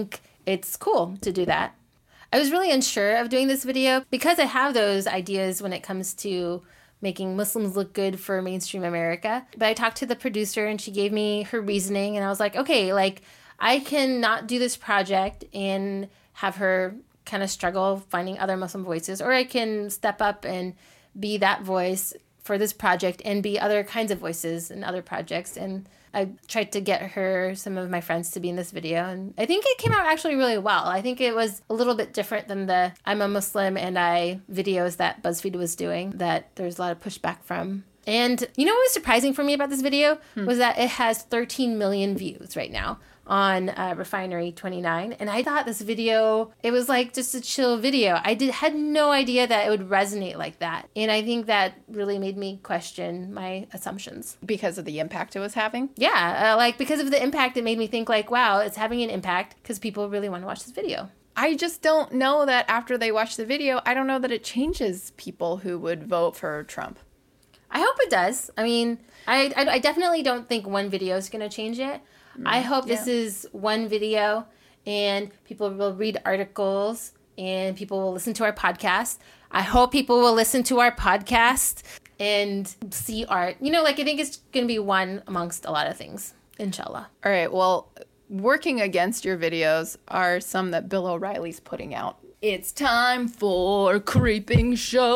it's cool to do that. I was really unsure of doing this video because I have those ideas when it comes to making Muslims look good for mainstream America. But I talked to the producer and she gave me her reasoning, and I was like, okay, like I can not do this project and have her kind of struggle finding other Muslim voices, or I can step up and be that voice for this project and be other kinds of voices in other projects. And I tried to get her, some of my friends, to be in this video, and I think it came out actually really well. I think it was a little bit different than the I'm a Muslim and I videos that BuzzFeed was doing that there's a lot of pushback from. And you know what was surprising for me about this video hmm. was that it has thirteen million views right now on uh, Refinery twenty-nine. And I thought this video, it was like just a chill video. I did had no idea that it would resonate like that. And I think that really made me question my assumptions. Because of the impact it was having? Yeah, uh, like because of the impact, it made me think like, wow, it's having an impact because people really want to watch this video. I just don't know that after they watch the video, I don't know that it changes people who would vote for Trump. I hope it does. I mean, I, I, I definitely don't think one video is going to change it. I hope yeah. this is one video and people will read articles and people will listen to our podcast. I hope people will listen to our podcast and see art. You know, like I think it's going to be one amongst a lot of things, inshallah. All right, well, working against your videos are some that Bill O'Reilly's putting out. It's time for Creeping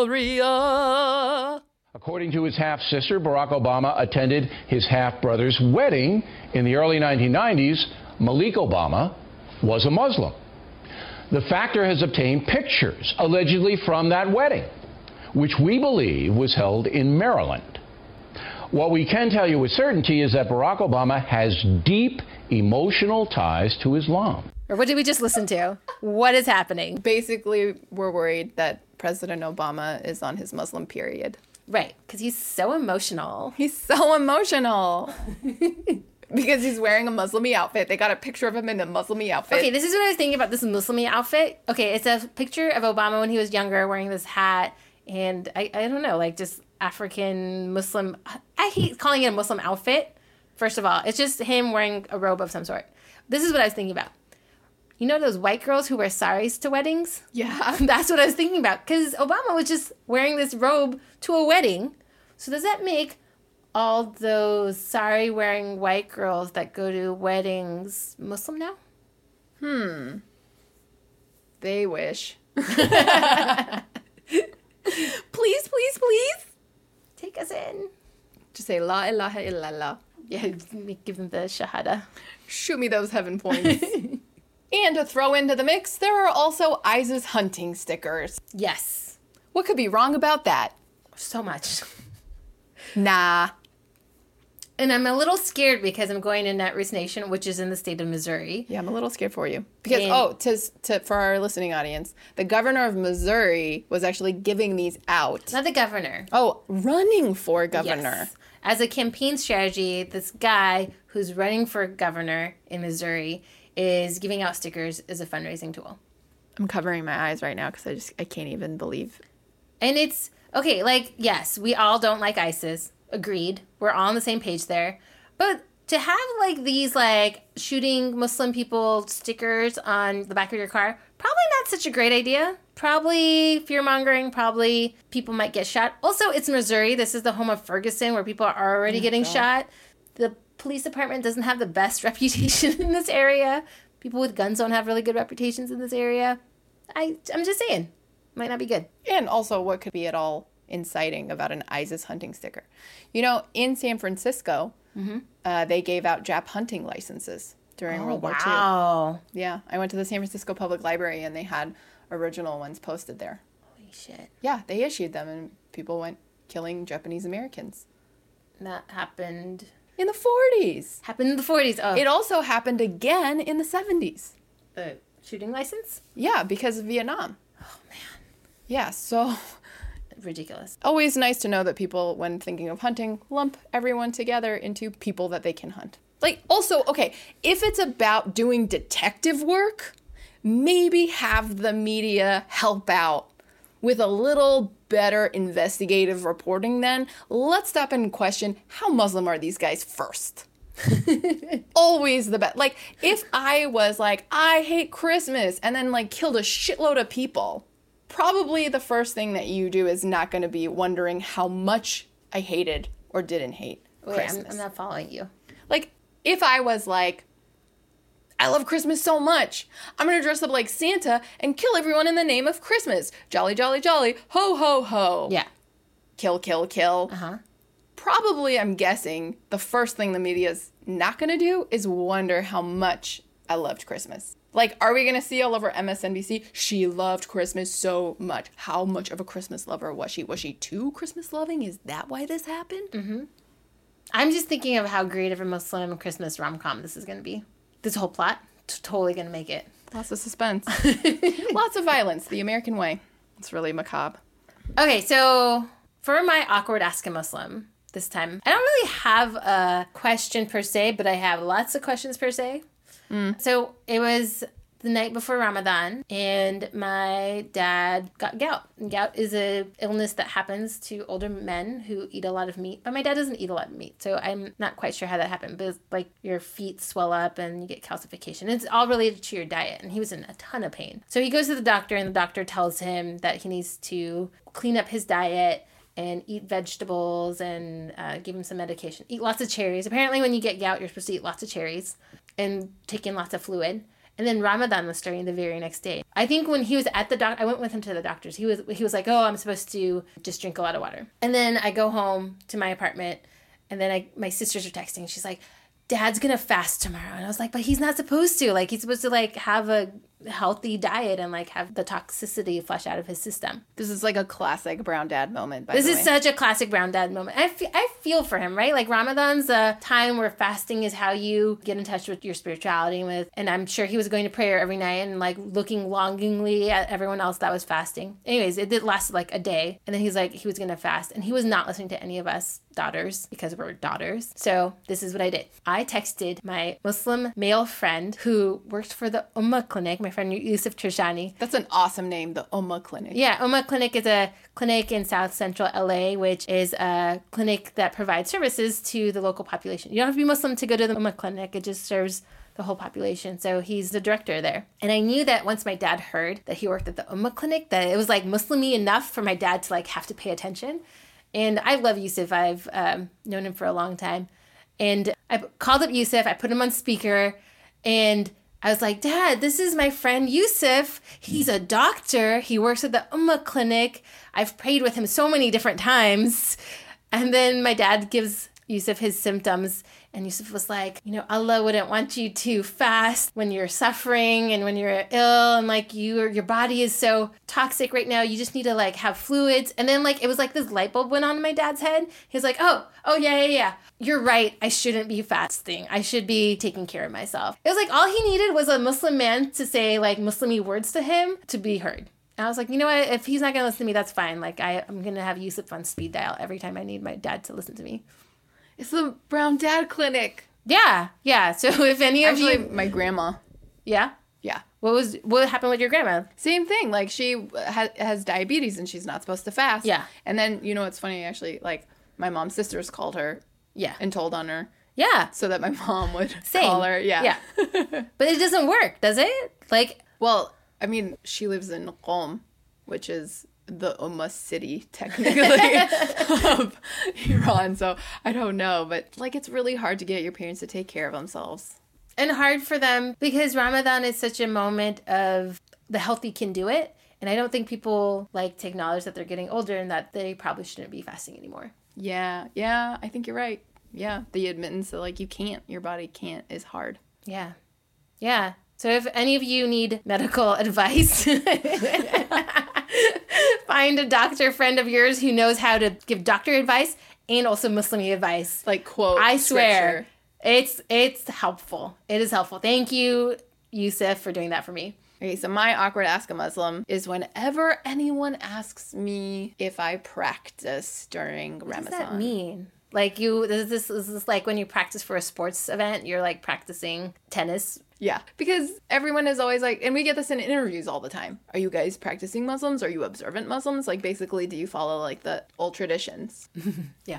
Sharia. According to his half-sister, Barack Obama attended his half-brother's wedding in the early nineteen nineties. Malik Obama was a Muslim. The Factor has obtained pictures, allegedly from that wedding, which we believe was held in Maryland. What we can tell you with certainty is that Barack Obama has deep emotional ties to Islam. Or what did we just listen to? What is happening? Basically, we're worried that President Obama is on his Muslim period. Right, because he's so emotional. He's so emotional. Because he's wearing a Muslimy outfit. They got a picture of him in a Muslimy outfit. Okay, this is what I was thinking about this Muslimy outfit. Okay, it's a picture of Obama when he was younger wearing this hat. And I, I don't know, like just African Muslim. I hate calling it a Muslim outfit, first of all. It's just him wearing a robe of some sort. This is what I was thinking about. You know those white girls who wear saris to weddings? Yeah. That's what I was thinking about. Because Obama was just wearing this robe to a wedding. So does that make all those sari-wearing white girls that go to weddings Muslim now? Hmm. They wish. Please, please, please. Take us in. Just say La ilaha illallah. Yeah, give them the shahada. Shoot me those heaven points. And to throw into the mix, there are also ISIS hunting stickers. Yes. What could be wrong about that? So much. Nah. And I'm a little scared because I'm going to Netroots Nation, which is in the state of Missouri. Yeah, I'm a little scared for you. Because, and, oh, to, to for our listening audience, the governor of Missouri was actually giving these out. Not the governor. Oh, running for governor. Yes. As a campaign strategy, this guy who's running for governor in Missouri is giving out stickers as a fundraising tool. I'm covering my eyes right now because I just I can't even believe. And it's, okay, like, yes, we all don't like ISIS. Agreed. We're all on the same page there. But to have, like, these, like, shooting Muslim people stickers on the back of your car, probably not such a great idea. Probably fear-mongering. Probably people might get shot. Also, it's Missouri. This is the home of Ferguson where people are already oh getting God. shot. The police department doesn't have the best reputation in this area. People with guns don't have really good reputations in this area. I, I'm just saying. Might not be good. And also, what could be at all inciting about an ISIS hunting sticker? You know, in San Francisco, mm-hmm. uh, they gave out Jap hunting licenses during oh, World War Two. Wow. Yeah, I went to the San Francisco Public Library, and they had original ones posted there. Holy shit. Yeah, they issued them, and people went killing Japanese Americans. That happened... in the forties. Happened in the forties. Oh. It also happened again in the seventies. The shooting license? Yeah, because of Vietnam. Oh, man. Yeah, so... ridiculous. Always nice to know that people, when thinking of hunting, lump everyone together into people that they can hunt. Like, also, okay, if it's about doing detective work, maybe have the media help out with a little better investigative reporting then. Let's stop and question, how Muslim are these guys first? Always the best. Like, if I was like, I hate Christmas, and then like killed a shitload of people, probably the first thing that you do is not going to be wondering how much I hated or didn't hate Wait, Christmas. I'm, I'm not following you. Like, if I was like, I love Christmas so much, I'm going to dress up like Santa and kill everyone in the name of Christmas. Jolly, jolly, jolly. Ho, ho, ho. Yeah. Kill, kill, kill. Uh-huh. Probably, I'm guessing, the first thing the media's not going to do is wonder how much I loved Christmas. Like, are we going to see all over M S N B C, she loved Christmas so much. How much of a Christmas lover was she? Was she too Christmas loving? Is that why this happened? Mm-hmm. I'm just thinking of how great of a Muslim Christmas rom-com this is going to be. This whole plot, t- totally going to make it. Lots of suspense. Lots of violence, the American way. It's really macabre. Okay, so for my awkward Ask a Muslim this time, I don't really have a question per se, but I have lots of questions per se. Mm. So it was the night before Ramadan, and my dad got gout. And gout is a illness that happens to older men who eat a lot of meat, but my dad doesn't eat a lot of meat, so I'm not quite sure how that happened. But it's like your feet swell up and you get calcification. It's all related to your diet, and he was in a ton of pain. So he goes to the doctor, and the doctor tells him that he needs to clean up his diet and eat vegetables and uh, give him some medication. Eat lots of cherries. Apparently when you get gout, you're supposed to eat lots of cherries and take in lots of fluid. And then Ramadan was starting the very next day. I think when he was at the doc, I went with him to the doctor's. He was he was like, oh, I'm supposed to just drink a lot of water. And then I go home to my apartment, and then I my sisters are texting. She's like, Dad's gonna fast tomorrow. And I was like, but he's not supposed to. Like, he's supposed to like have a healthy diet and like have the toxicity flush out of his system. This is like a classic brown dad moment, by This the is way. such a classic brown dad moment. I feel, I feel for him, right? Like, Ramadan's a time where fasting is how you get in touch with your spirituality with, and I'm sure he was going to prayer every night and like looking longingly at everyone else that was fasting. Anyways, it did last like a day, and then he's like, he was going to fast, and he was not listening to any of us daughters because we're daughters. So this is what I did. I texted my Muslim male friend who worked for the Ummah Clinic, my friend Yusuf Tirshani. That's an awesome name, the Ummah Clinic. Yeah, Ummah Clinic is a clinic in South Central L A, which is a clinic that provides services to the local population. You don't have to be Muslim to go to the Ummah Clinic. It just serves the whole population. So he's the director there. And I knew that once my dad heard that he worked at the Ummah Clinic, that it was like Muslim-y enough for my dad to like have to pay attention. And I love Yusuf. I've um, known him for a long time. And I called up Yusuf. I put him on speaker. And I was like, Dad, this is my friend Yusuf. He's a doctor. He works at the Ummah Clinic. I've prayed with him so many different times. And then my dad gives Yusuf his symptoms. And Yusuf was like, you know, Allah wouldn't want you to fast when you're suffering and when you're ill, and like you, your body is so toxic right now. You just need to like have fluids. And then like it was like this light bulb went on in my dad's head. He was like, oh, oh yeah, yeah, yeah. You're right. I shouldn't be fasting. I should be taking care of myself. It was like all he needed was a Muslim man to say like Muslim-y words to him to be heard. And I was like, you know what? If he's not going to listen to me, that's fine. Like I, I'm going to have Yusuf on speed dial every time I need my dad to listen to me. It's the Brown Dad Clinic. Yeah, yeah. So if any of Actually, you... my grandma. Yeah? Yeah. What was what happened with your grandma? Same thing. Like, she ha- has diabetes and she's not supposed to fast. Yeah. And then, you know, it's funny, actually, like, my mom's sisters called her. Yeah. And told on her. Yeah. So that my mom would Same. call her. Yeah. Yeah. But it doesn't work, does it? Like... Well, I mean, she lives in Qom, which is the Ummah city, technically, of Iran. So I don't know. But, like, it's really hard to get your parents to take care of themselves. And hard for them because Ramadan is such a moment of the healthy can do it. And I don't think people like to acknowledge that they're getting older and that they probably shouldn't be fasting anymore. Yeah. Yeah. I think you're right. Yeah. The admittance that, like, you can't, your body can't is hard. Yeah. Yeah. So if any of you need medical advice, find a doctor friend of yours who knows how to give doctor advice and also Muslim advice. Like, quote, I swear, scripture. it's it's helpful. It is helpful. Thank you, Yusuf, for doing that for me. Okay, so my awkward Ask a Muslim is whenever anyone asks me if I practice during What Ramadan. does that mean? Like you, is this, is this like when you practice for a sports event, you're like practicing tennis? Yeah, because everyone is always like, and we get this in interviews all the time. Are you guys practicing Muslims? Are you observant Muslims? Like, basically, do you follow like the old traditions? Yeah.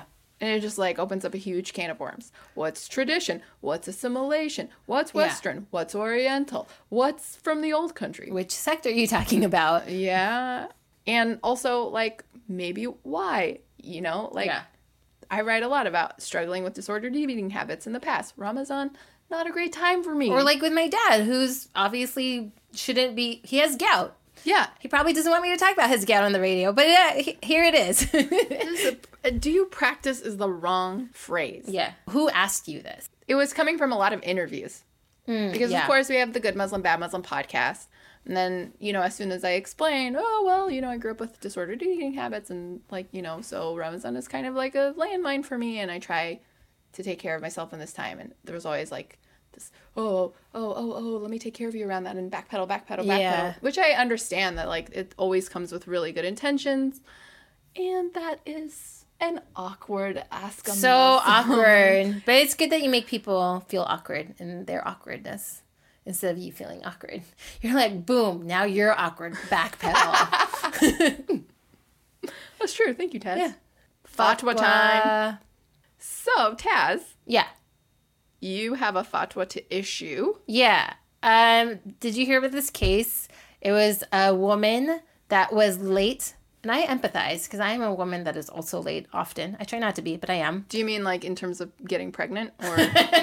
And it just like opens up a huge can of worms. What's tradition? What's assimilation? What's Western? Yeah. What's Oriental? What's from the old country? Which sect are you talking about? Yeah. And also, like, maybe why? You know, like, yeah. I write a lot about struggling with disordered eating habits in the past. Ramadan, not a great time for me. Or like with my dad, who's obviously shouldn't be, he has gout. Yeah. He probably doesn't want me to talk about his gout on the radio, but yeah, he, here it is. is a, do you practice is the wrong phrase. Yeah. Who asked you this? It was coming from a lot of interviews. Mm, because, yeah. of course, we have the Good Muslim, Bad Muslim podcast. And then, you know, as soon as I explained, oh, well, you know, I grew up with disordered eating habits and, like, you know, so Ramadan is kind of like a landmine for me. And I try to take care of myself in this time. And there was always, like, this, oh, oh, oh, oh, let me take care of you around that and backpedal, backpedal, backpedal. Yeah. Which I understand that, like, it always comes with really good intentions. And that is an awkward ask. So awkward. But it's good that you make people feel awkward in their awkwardness. Instead of you feeling awkward. You're like, boom, now you're awkward. Backpedal. That's true. Thank you, Taz. Yeah. Fatwa, fatwa time. So, Taz. Yeah. You have a fatwa to issue. Yeah. Um, did you hear about this case? It was a woman that was late. And I empathize because I am a woman that is also late often. I try not to be, but I am. Do you mean like in terms of getting pregnant? Or...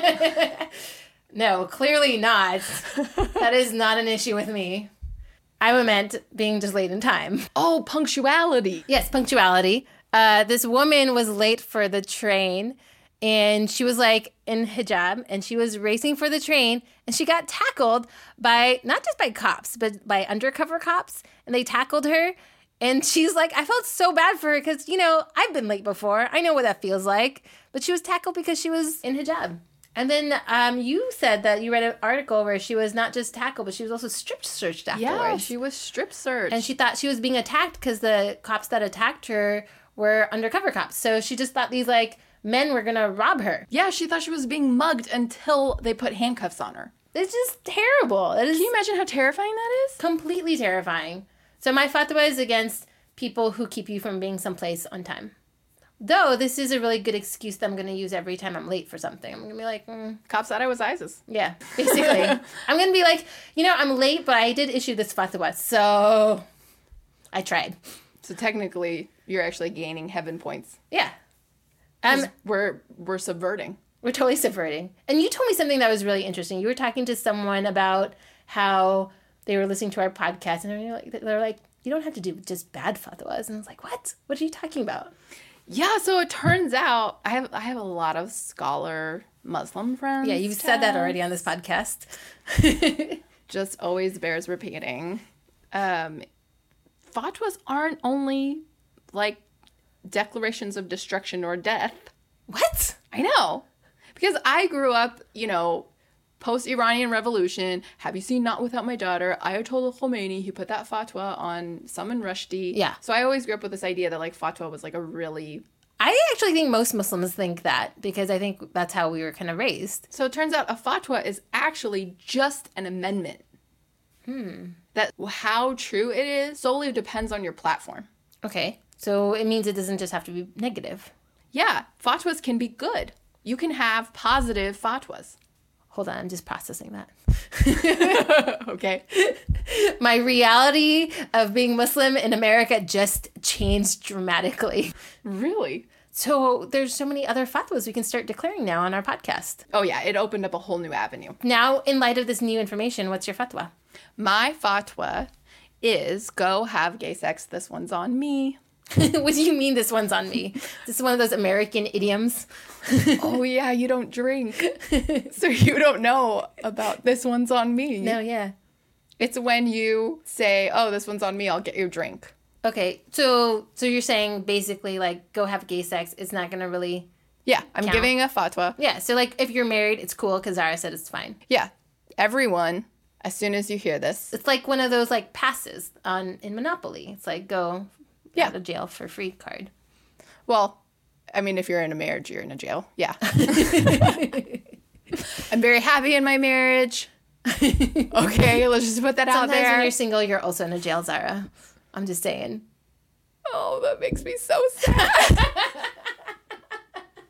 No, clearly not. That is not an issue with me. I meant being just late in time. Oh, punctuality. Yes, punctuality. Uh, this woman was late for the train, and she was like in hijab, and she was racing for the train, and she got tackled by, not just by cops, but by undercover cops, and they tackled her. And she's like, I felt so bad for her because, you know, I've been late before. I know what that feels like. But she was tackled because she was in hijab. And then um, you said that you read an article where she was not just tackled, but she was also strip searched afterwards. Yeah, she was strip searched. And she thought she was being attacked because the cops that attacked her were undercover cops. So she just thought these, like, men were going to rob her. Yeah, she thought she was being mugged until they put handcuffs on her. It's just terrible. It is Can you imagine how terrifying that is? Completely terrifying. So my fatwa is against people who keep you from being someplace on time. Though, this is a really good excuse that I'm going to use every time I'm late for something. I'm going to be like, mm. Cops thought I was ISIS. Yeah, basically. I'm going to be like, you know, I'm late, but I did issue this fatwa, so I tried. So technically, you're actually gaining heaven points. Yeah. Um, we're, we're subverting. We're totally subverting. And you told me something that was really interesting. You were talking to someone about how they were listening to our podcast, and they're like, they're like, you don't have to do just bad fatwas. And I was like, what? What are you talking about? Yeah, so it turns out I have I have a lot of scholar Muslim friends. Yeah, you've said that already on this podcast. Just always bears repeating. Um, fatwas aren't only like declarations of destruction or death. What? I know. Because I grew up, you know, post-Iranian Revolution. Have you seen Not Without My Daughter? Ayatollah Khomeini, he put that fatwa on Salman Rushdie. Yeah. So I always grew up with this idea that, like, fatwa was, like, a really... I actually think most Muslims think that because I think that's how we were kind of raised. So it turns out a fatwa is actually just an amendment. Hmm. That how true it is solely depends on your platform. Okay. So it means it doesn't just have to be negative. Yeah. Fatwas can be good. You can have positive fatwas. Hold on, I'm just processing that. Okay. My reality of being Muslim in America just changed dramatically. Really? So there's so many other fatwas we can start declaring now on our podcast. Oh, yeah. It opened up a whole new avenue. Now, in light of this new information, what's your fatwa? My fatwa is go have gay sex. This one's on me. What do you mean this one's on me? This is one of those American idioms. Oh, yeah, you don't drink. So you don't know about this one's on me. No, yeah. It's when you say, oh, this one's on me, I'll get you a drink. Okay, so so you're saying basically, like, go have gay sex. It's not going to really Yeah, I'm count. giving a fatwa. Yeah, so, like, if you're married, it's cool because Zara said it's fine. Yeah, everyone, as soon as you hear this. It's like one of those, like, passes on in Monopoly. It's like, go... Yeah. Out of jail for free card. Well, I mean, if you're in a marriage, you're in a jail. Yeah. I'm very happy in my marriage. Okay, let's just put that Sometimes out there. when you're single, you're also in a jail, Zara. I'm just saying. Oh, that makes me so sad.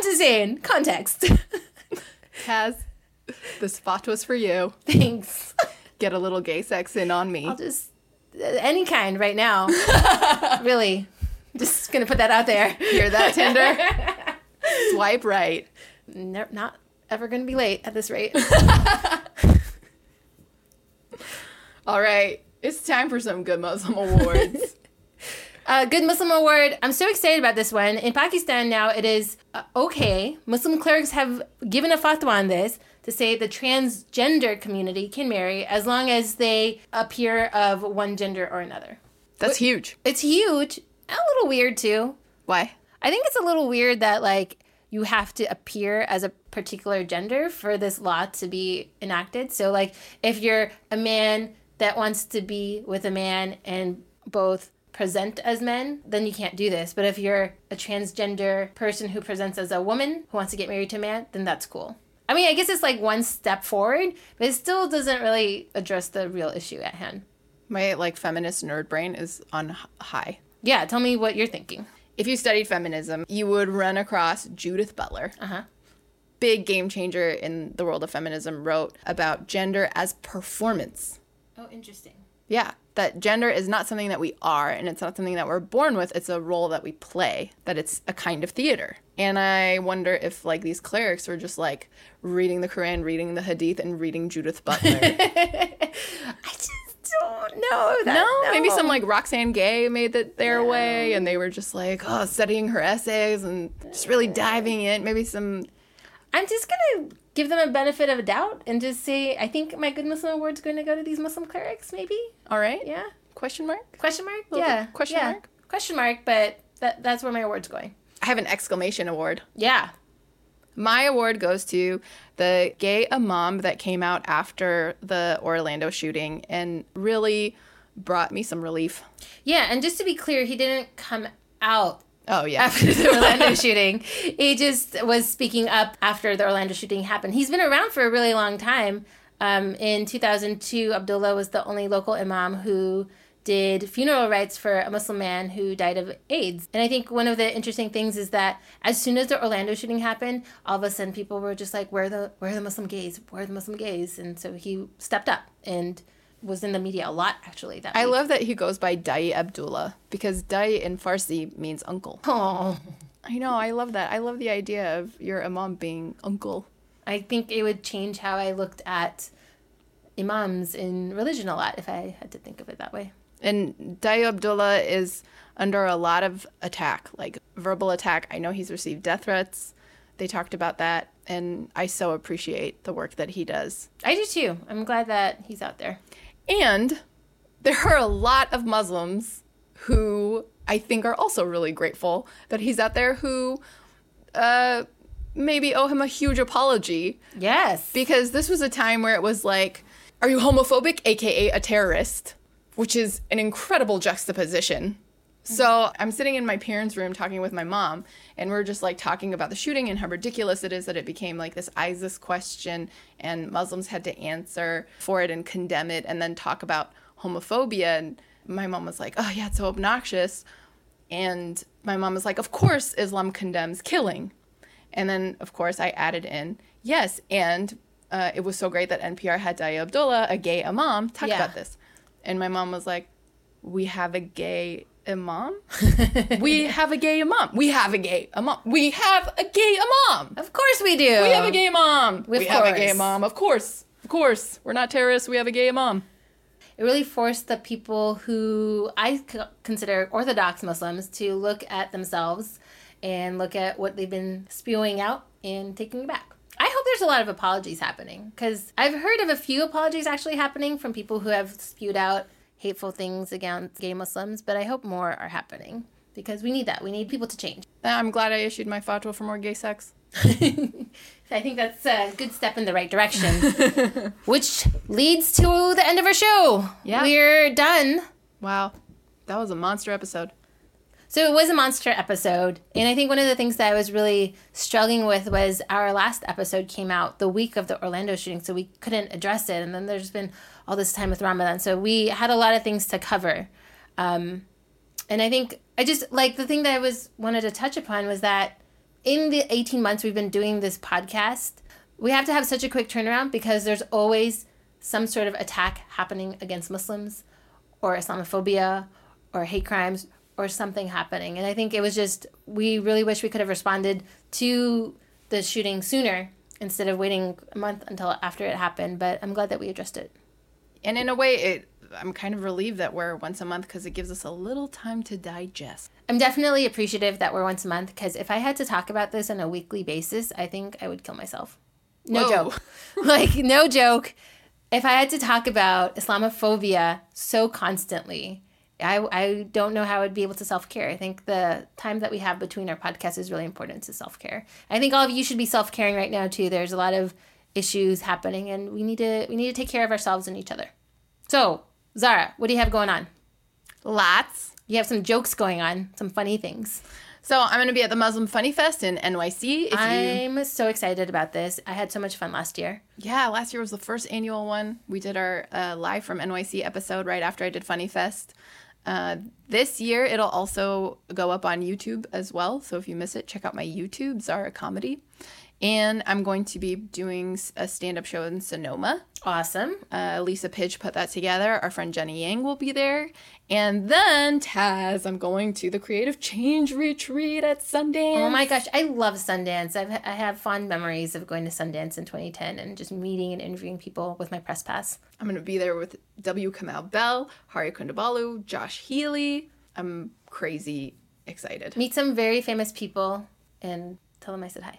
to Zane. Context. Taz, this fatwa's for you. Thanks. Get a little gay sex in on me. I'll just, any kind right now. Really. Just going to put that out there. Hear that, Tinder? Swipe right. Ne- not ever going to be late at this rate. All right. It's time for some Good Muslim Awards. Uh, Good Muslim Award. I'm so excited about this one. In Pakistan now, it is uh, okay. Muslim clerics have given a fatwa on this to say the transgender community can marry as long as they appear of one gender or another. That's huge. It's huge. A little weird, too. Why? I think it's a little weird that, like, you have to appear as a particular gender for this law to be enacted. So, like, if you're a man that wants to be with a man and both present as men, then you can't do this. But if you're a transgender person who presents as a woman who wants to get married to a man, then that's cool. I mean, I guess it's like one step forward, but it still doesn't really address the real issue at hand. My, like, feminist nerd brain is on h- high. Yeah, tell me what you're thinking. If you studied feminism, you would run across Judith Butler. Uh-huh. Big game changer in the world of feminism, wrote about gender as performance. Oh, interesting. Yeah, that gender is not something that we are, and it's not something that we're born with. It's a role that we play, that it's a kind of theater. And I wonder if, like, these clerics were just, like, reading the Quran, reading the Hadith, and reading Judith Butler. I just don't know that. No? Maybe some, like, Roxane Gay made it their yeah. way, and they were just, like, oh, studying her essays and just really diving in. Maybe some... I'm just going to give them a benefit of a doubt and just say, I think my Good Muslim Award's going to go to these Muslim clerics, maybe. All right. Yeah. Question mark? Question mark? Yeah. Question yeah. mark? Question mark, but that that's where my award's going. I have an exclamation award. Yeah. My award goes to the gay imam that came out after the Orlando shooting and really brought me some relief. Yeah, and just to be clear, he didn't come out Oh, yeah. after the Orlando shooting. He just was speaking up after the Orlando shooting happened. He's been around for a really long time. Um, in two thousand two, Abdullah was the only local imam who did funeral rites for a Muslim man who died of AIDS. And I think one of the interesting things is that as soon as the Orlando shooting happened, all of a sudden people were just like, where are the, where are the Muslim gays? Where are the Muslim gays? And so he stepped up and was in the media a lot, actually. That I week. love that he goes by Dai Abdullah, because Dai in Farsi means uncle. Oh, I know, I love that. I love the idea of your imam being uncle. I think it would change how I looked at imams in religion a lot if I had to think of it that way. And Dai Abdullah is under a lot of attack, like verbal attack. I know he's received death threats. They talked about that, and I so appreciate the work that he does. I do too. I'm glad that he's out there. And there are a lot of Muslims who I think are also really grateful that he's out there, who uh, maybe owe him a huge apology. Yes. Because this was a time where it was like, are you homophobic, a k a a terrorist? Which is an incredible juxtaposition. So I'm sitting in my parents' room talking with my mom, and we're just like talking about the shooting and how ridiculous it is that it became like this ISIS question, and Muslims had to answer for it and condemn it and then talk about homophobia. And my mom was like, oh yeah, it's so obnoxious. And my mom was like, of course Islam condemns killing. And then, of course, I added in, yes, and uh, it was so great that N P R had Dai Abdullah, a gay imam, talk Yeah. about this. And my mom was like, we have a gay imam? we have a gay imam. We have a gay imam. We have a gay imam. Of course we do. We have a gay imam. Of we have a gay course. imam. Of course. Of course. We're not terrorists. We have a gay imam. It really forced the people who I c- consider Orthodox Muslims to look at themselves and look at what they've been spewing out and taking it back. I hope there's a lot of apologies happening, because I've heard of a few apologies actually happening from people who have spewed out hateful things against gay Muslims, but I hope more are happening, because we need that. We need people to change. I'm glad I issued my fatwa for more gay sex. I think that's a good step in the right direction, which leads to the end of our show. Yeah. We're done. Wow. That was a monster episode. So it was a monster episode, and I think one of the things that I was really struggling with was our last episode came out the week of the Orlando shooting, so we couldn't address it, and then there's been all this time with Ramadan, so we had a lot of things to cover. Um, and I think I just, like, the thing that I was wanted to touch upon was that in the eighteen months we've been doing this podcast, we have to have such a quick turnaround because there's always some sort of attack happening against Muslims or Islamophobia or hate crimes or something happening. And I think it was just, we really wish we could have responded to the shooting sooner instead of waiting a month until after it happened. But I'm glad that we addressed it. And in a way, it, I'm kind of relieved that we're once a month because it gives us a little time to digest. I'm definitely appreciative that we're once a month because if I had to talk about this on a weekly basis, I think I would kill myself. No Whoa. joke. Like, no joke. If I had to talk about Islamophobia so constantly, I, I don't know how I'd be able to self-care. I think the time that we have between our podcasts is really important to self-care. I think all of you should be self-caring right now, too. There's a lot of issues happening, and we need to we need to take care of ourselves and each other. So, Zara, what do you have going on? Lots. You have some jokes going on, some funny things. So I'm going to be at the Muslim Funny Fest in N Y C. If I'm you... so excited about this. I had so much fun last year. Yeah, last year was the first annual one. We did our uh, live from N Y C episode right after I did Funny Fest. Uh, this year, it'll also go up on YouTube as well. So if you miss it, check out my YouTube, Zara Comedy. And I'm going to be doing a stand-up show in Sonoma. Awesome. Uh, Lisa Pidge put that together. Our friend Jenny Yang will be there. And then, Taz, I'm going to the Creative Change Retreat at Sundance. Oh my gosh, I love Sundance. I've, I have fond memories of going to Sundance in twenty ten and just meeting and interviewing people with my press pass. I'm going to be there with W. Kamau Bell, Hari Kundabalu, Josh Healy. I'm crazy excited. Meet some very famous people and tell them I said hi.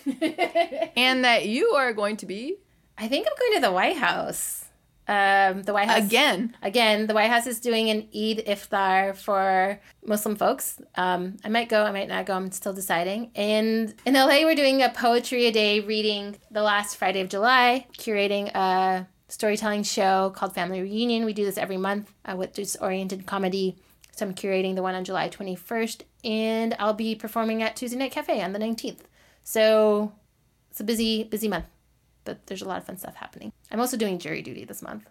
And that you are going to be... I think I'm going to the White House. Um, the White House Again. Again, the White House is doing an Eid iftar for Muslim folks. Um, I might go, I might not go. I'm still deciding. And in L A, we're doing a poetry a day reading the last Friday of July, curating a storytelling show called Family Reunion. We do this every month uh, with disoriented comedy. So I'm curating the one on July twenty-first, and I'll be performing at Tuesday Night Cafe on the nineteenth. So it's a busy, busy month. But there's a lot of fun stuff happening. I'm also doing jury duty this month.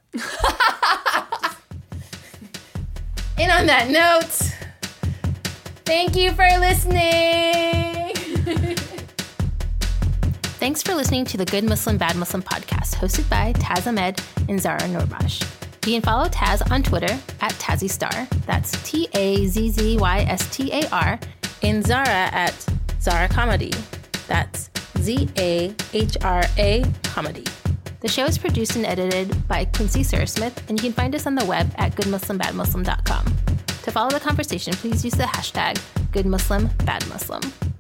And on that note, thank you for listening. Thanks for listening to the Good Muslim, Bad Muslim podcast, hosted by Taz Ahmed and Zara Noorbakhsh. You can follow Taz on Twitter at TazzyStar. That's T A Z Z Y S T A R. And Zara at Zara Comedy. That's Z A H R A Comedy. The show is produced and edited by Quincy Surasmith, and you can find us on the web at good muslim bad muslim dot com. To follow the conversation, please use the hashtag GoodMuslimBadMuslim.